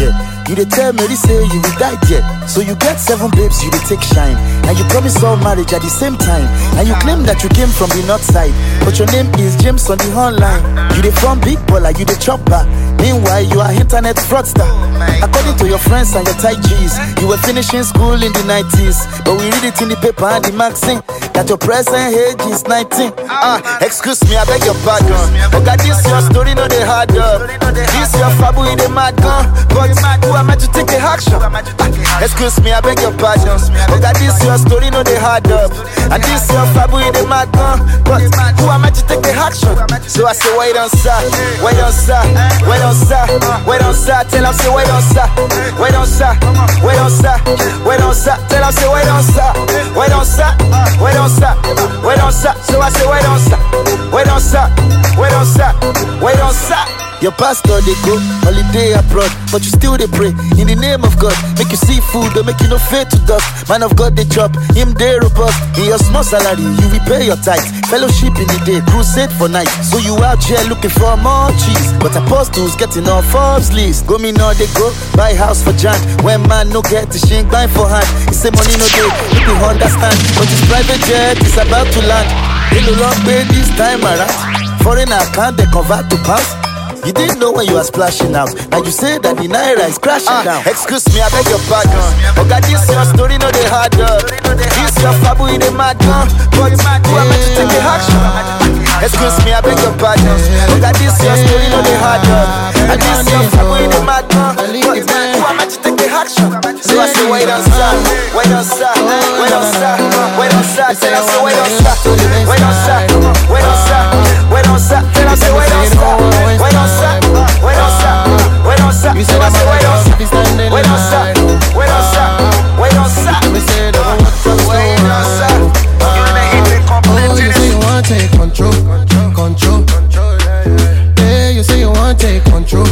[SPEAKER 19] You dey tell Mary say you will die there. So you get 7 babes, you dey take shine. And you promise all marriage at the same time. And you claim that you came from the north side, but your name is James on the online. You dey from big baller, you dey chopper. Meanwhile, you are internet fraudster. According to your friends and your tight G's, you were finishing school in the 90s. But we read it in the paper and the magazine that your present age is 19. Excuse me, I beg your pardon. Okay, this your story, no they hard up. This your fabu in the mad gun. But who am I to take the action? Excuse me, I beg your pardon. Okay, this your story, no they hard up. And this your fabu in the mad gun. But who am I to take the action? So I say, wait on sir, wait on sir, wait on sir, wait on sir. Tell him say, wait on sir, wait on sir, wait on sir, wait on sir. Tell him say, wait on sir, wait on sir, wait on sir, wait on sir. So I say, wait on sir, wait on sir, wait on sir, wait on sir. Your pastor they go holiday abroad, but you still they pray in the name of God. Make you see food, don't make you no fade to dust. Man of God they chop, him they robust. In your small salary, you repay your tithes. Fellowship in the day, crusade for night. So you out here looking for more cheese, but apostles getting on Forbes list. Go me now they go buy house for Jan. When man no get the shink buy for hand. He say money no day, you can understand. But his private jet is about to land. They no long pay this time around. Foreign account they convert to pounds. You didn't know when you were splashing out. Now you say that the naira is crashing down. Excuse me, I beg your pardon. Okay, this your story, no they hard up. This your fabu in the mad gun. But who am I to take the action? Excuse me, I beg your pardon. Okay, this your story, no they hard up. And this your fabu in the mad gun. But who am I to take the action? So I say, wait on sir, wait on sir, wait on sir, wait on sir. Tell us say, wait on sir, wait on sir, wait on sir, wait on sir. Tell us say, wait on sir, wait on sir. Wait on sir, wait on sir. You said I'm wait on sir, wait on sir, wait on sir, wait on sir. We said wait on sir.
[SPEAKER 20] Oh, you say you want to take control. Yeah, you say you want to take control.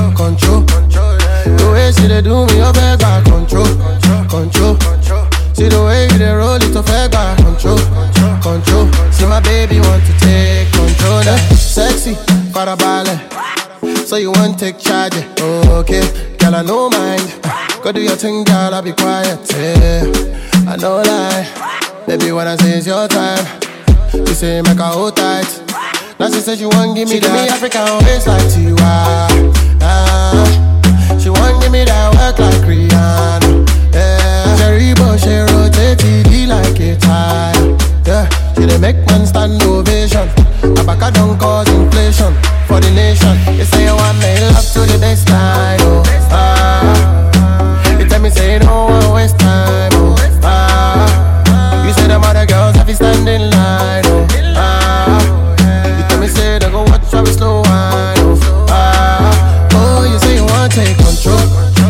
[SPEAKER 20] The way she they do me, I beg back control. See the way you they roll it, I beg back control. See my baby want to take control. Sexy, para ballet. So you want to take charge, okay? Girl, I no mind. Go do your thing, girl, I'll be quiet, yeah. I no lie. Baby, when I say it's your time, you say make her hold tight. Now she said she want give me that African waist like Tiwa. She want give me that work like Rihanna, yeah. Cherry bush, she rotate TD like a tire, yeah. She dey make man stand ovation. Abaka don't cause inflation for the nation. You say you want me love to the baseline, oh. You tell me say you don't want waste time, oh. You say them other girls have to stand in line, oh. You tell me say they go watch how we slow wine, oh. Oh, you say you want take control.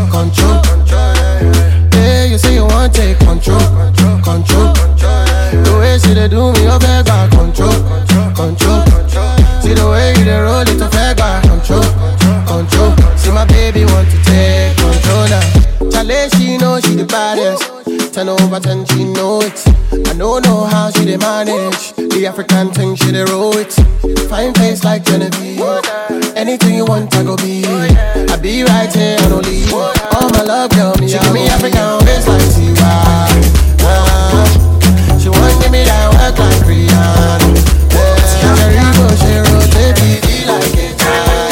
[SPEAKER 20] Yeah, you say you want take control. The way she they do me, you beg back control. See the way you they roll it, to beg back control. See my baby want to take control now. Chale, she know she the baddest. 10 over 10, she know it. I don't know how she they manage the African thing, she they roll it. Fine face like Genevieve. Anything you want, I go be. I be right here, I don't leave. All my love, girl, me. She give me African waist like Tiwa. She want give me that work like Rihanna. Yeah, Cherry bush, she rotate TD like a tire.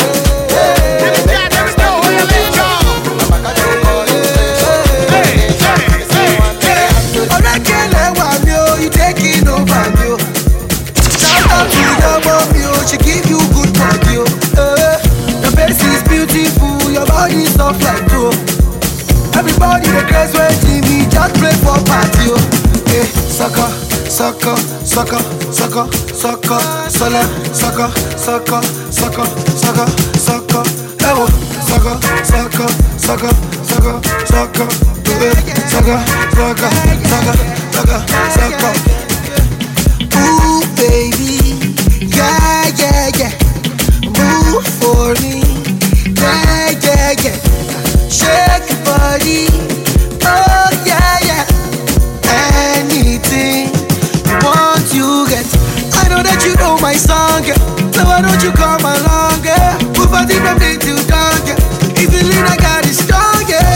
[SPEAKER 2] She give you good body, your face is beautiful, your body soft like dough. Everybody the craze when TV just play for party, hey, sucker, sucker, sucker, sucker, sucker, sola, sucker, sucker, sucker, sucker, sucker, oh, sucker, sucker, sucker, sucker, sucker, sucker, sucker, sucker, sucker. Ooh, baby. Yeah, yeah, yeah. Move for me. Yeah, yeah, yeah. Shake your body. Oh, yeah, yeah. Anything you want, you get. I know that you know my song, yeah. So why don't you come along, yeah? Move body from day to dawn, yeah. If you lean, I got it strong, yeah.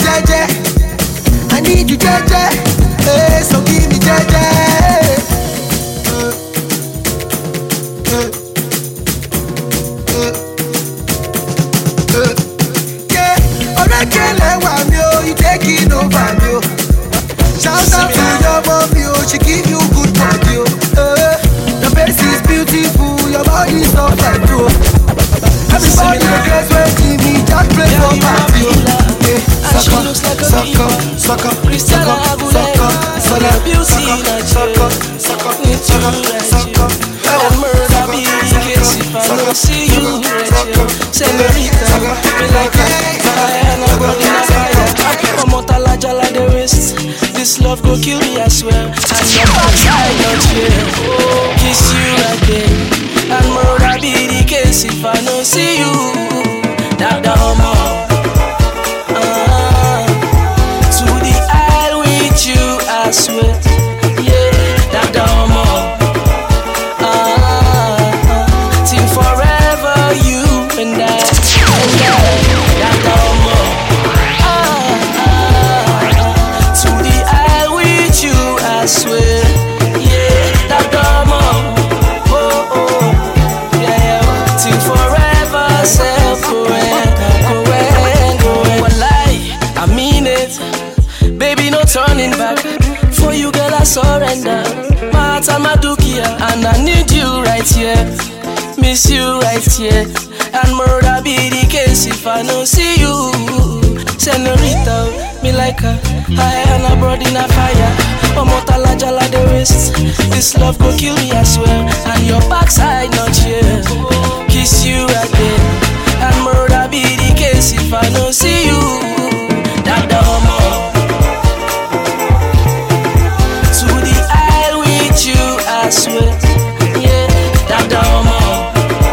[SPEAKER 4] jeje. I need you jeje. Hey, so give me jeje. Yeah, Orekele wa mi o, you taking over me o. Shout out to your mommy o, she give you good body o. Your face is beautiful, your body is so fine too. Everybody knows when me just play for party. Suck up, suck up, suck up, suck up, suck up, suck up, suck up, suck up, suck up.
[SPEAKER 12] And murder me in case if I don't see you, senorita, me like a fire, I'm burning a fire. I'm out a laja like the wrist. This love go kill me, I swear. And your backside not here. Kiss you again. And murder be the case if I don't see you. That the homo. To the aisle with you, I swear. Yeah, that the homo. Till forever, you and I. That the homo. To the aisle with you, I swear. Yeah, that the homo. Yeah, till forever, self I mean it, baby, no turning back. For you, girl, I surrender. My heart and my dukia, and I need you right here. Miss you right here. And murder be the case if I don't see you. Senorita, me like her. I and a blood in a fire. I'm out a laja like the wrist. This love go kill me, I swear. And your backside not here. Kiss you again. And murder be the case if I don't see you. That the homo. To the aisle with you, I swear. Yeah, that the homo.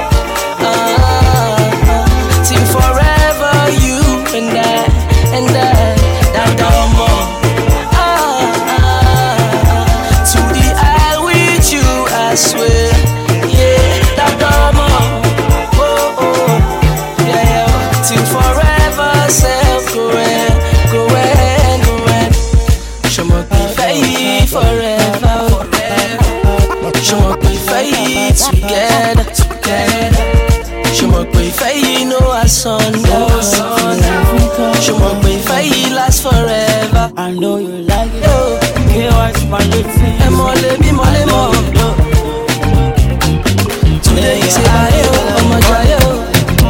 [SPEAKER 12] Till forever, you and I, that the homo. To the aisle with you, I swear. Yeah, that the homo. Till forever, self going. Je me fais forever. Je me fais together. Je me fais no asunder. Je me fais last forever.
[SPEAKER 21] I know you like it. Okay, watch my lips.
[SPEAKER 12] Mole. Today you say I'm a jayo.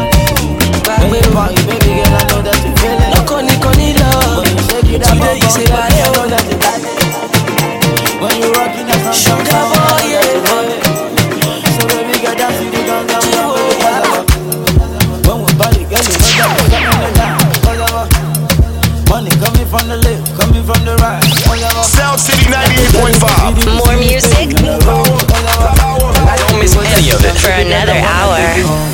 [SPEAKER 21] Baby girl, I know that you feel it.
[SPEAKER 12] No conny love. Today you say
[SPEAKER 21] I know that you like it. When you rockin' that
[SPEAKER 12] sugar boy, yeah.
[SPEAKER 21] So baby girl, dance to the gun. When we body, girl, you know that we're coming down. Money coming from the left, coming from the right.
[SPEAKER 5] Sound City 98.5.
[SPEAKER 6] More music. Don't miss any of it. For another hour.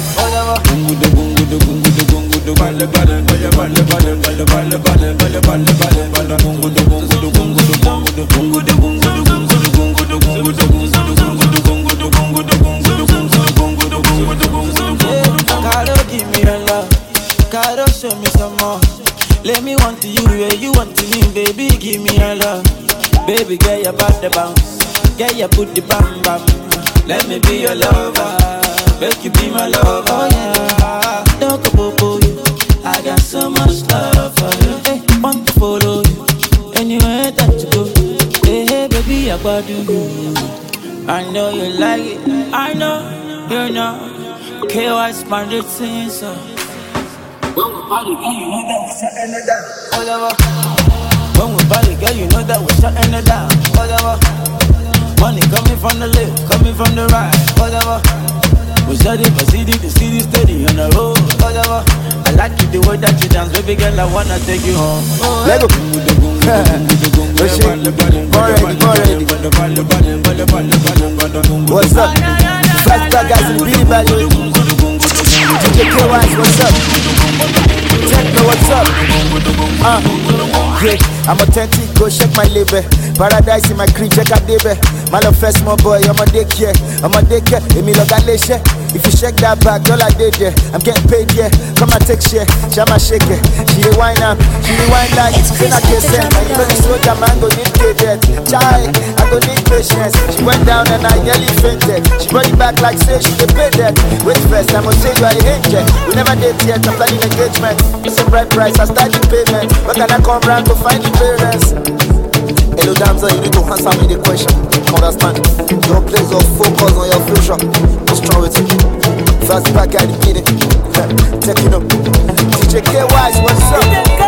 [SPEAKER 21] Caro, give me your love. Caro, show me some more. Let me want to you where you want to me, baby. Give me your love. Baby, get your body bounce. Get your booty bam bam. Let me be your lover. Make you be my lover. Oh yeah. Don't go bobo you. I got so much love for you. Hey, want to follow you anywhere that you go. Hey, baby, I got you. I know you like it. I know you know. KY's my routine, so. When we party, girl, you know that we're shutting it down. When we party, girl, you know that we're shutting it down. Money coming from the left, coming from the right. We study for city, the city steady on the road. I like it the way that you dance, baby girl, I wanna take you home.
[SPEAKER 19] Let go. What's up? Fast back guys in really bad. DJ KY's, what's up? Techno, what's up? Yeah, I'm authentic, go check my label. Paradise in my cream, check out baby. My love first, my boy, I'm a daycare. Emi loga leshe. If you shake that back, girl, I did, yeah. I'm getting paid, yeah. Come and take share, shama shake it. She the wine up, she the wine like. Say not kiss it, and you know the soldier man go need payment. Child, I go need patience. She went down and I nearly fainted. She brought it back like say she the pay that. Wait first, I must say you are a angel. We never date yet, I'm planning engagement. It's a bright price, I start the payment. Where can I come round to find the parents? Hello, damsel, you need to answer me the question. Understand? Your place of focus on your future. What's wrong with you? Fast back at the beginning. Taking up. DJ K Wise, what's up?